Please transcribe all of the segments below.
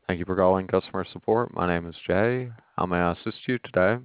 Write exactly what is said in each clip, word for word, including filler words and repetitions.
Thank you for calling customer support. My name is Jay. How may I assist you today?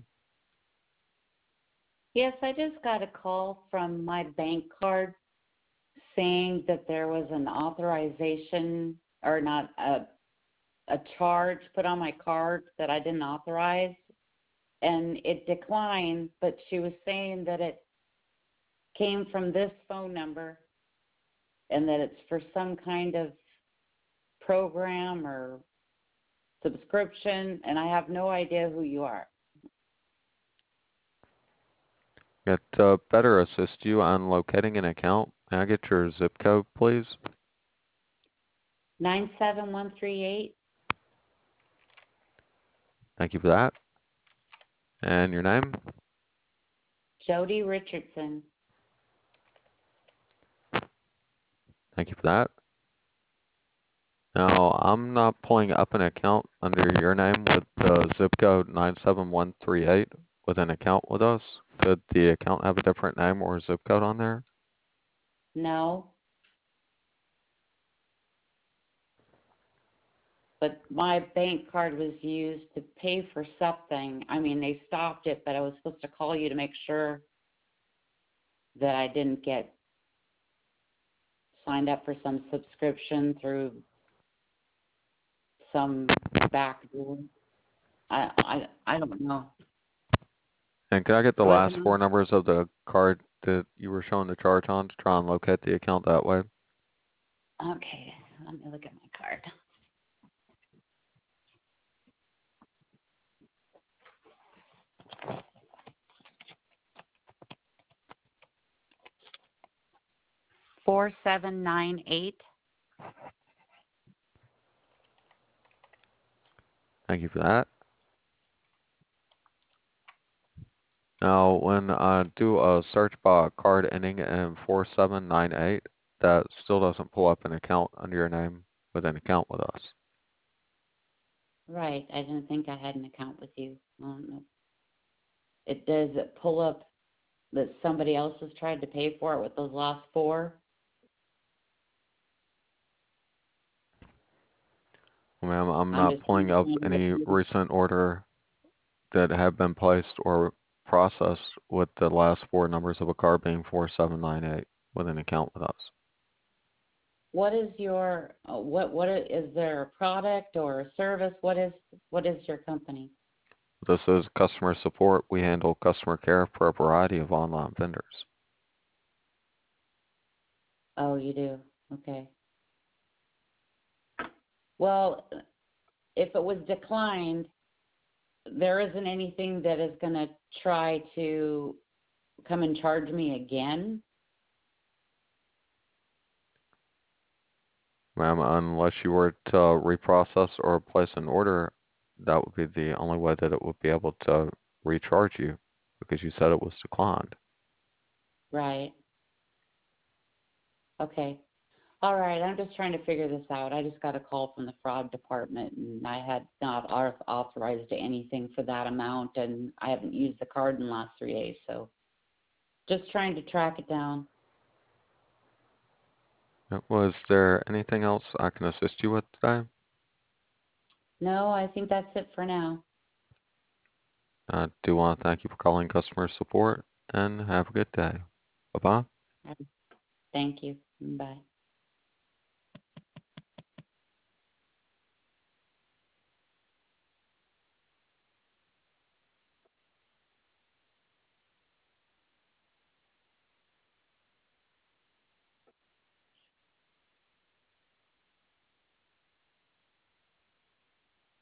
Yes, I just got a call from my bank card saying that there was an authorization or not a a charge put on my card that I didn't authorize and it declined, but she was saying that it came from this phone number and that it's for some kind of program or subscription, and I have no idea who you are. It uh, better assist you on locating an account. May I get your zip code, please? nine seven one three eight. Thank you for that. And your name? Jody Richardson. Thank you for that. Now, I'm not pulling up an account under your name with the zip code nine seven one three eight with an account with us. Could the account have a different name or zip code on there? No. But my bank card was used to pay for something. I mean, they stopped it, but I was supposed to call you to make sure that I didn't get signed up for some subscription through some back door. I, I, I don't know. And could I get the So I last can, four numbers of the card that you were showing the charge on to try and locate the account that way? okay, let me look at my card. Four seven nine eight. Thank you for that. Now, when I do a search by a card ending in four seven nine eight, that still doesn't pull up an account under your name with an account with us. Right, I didn't think I had an account with you. I don't know. It does it pull up that somebody else has tried to pay for it with those last four? Ma'am, I'm I'm not just pulling up any trying recent order that have been placed or processed with the last four numbers of a card being four seven nine eight with an account with us. what is your, uh, what, what i- is there a product or a service? What is, what is your company? This is customer support. We handle customer care for a variety of online vendors. Oh, you do? Okay. Well, if it was declined, there isn't anything that is going to try to come and charge me again? Ma'am, unless you were to reprocess or place an order, that would be the only way that it would be able to recharge you because you said it was declined. Right. Okay. All right. I'm just trying to figure this out. I just got a call from the fraud department, and I had not auth- authorized anything for that amount, and I haven't used the card in the last three days. So just trying to track it down. Uh, Was there anything else I can assist you with today? No, I think that's it for now. I do want to thank you for calling customer support and have a good day. Bye-bye. Thank you. Bye.